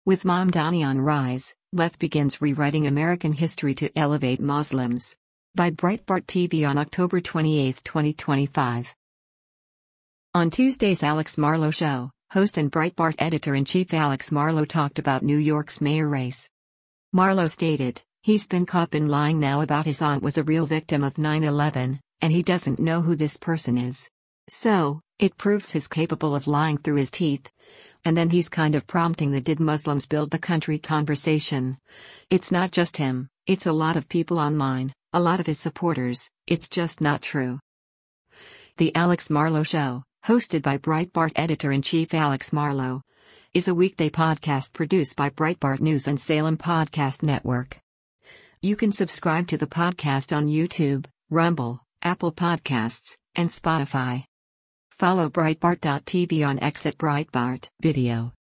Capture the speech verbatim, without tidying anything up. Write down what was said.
With Mamdani on rise, left begins rewriting American history to elevate Muslims. By Breitbart T V on October twenty-eighth, twenty twenty-five. On Tuesday's Alex Marlow Show, host and Breitbart editor-in-chief Alex Marlow talked about New York's mayor race. Marlow stated, "He's been caught been lying now about his aunt was a real victim of nine eleven, and he doesn't know who this person is. So, it proves he's capable of lying through his teeth. And then he's kind of prompting the 'did Muslims build the country' conversation. It's not just him, it's a lot of people online, a lot of his supporters, it's just not true." The Alex Marlow Show, hosted by Breitbart editor-in-chief Alex Marlow, is a weekday podcast produced by Breitbart News and Salem Podcast Network. You can subscribe to the podcast on YouTube, Rumble, Apple Podcasts, and Spotify. Follow Breitbart dot T V on X at Breitbart Video.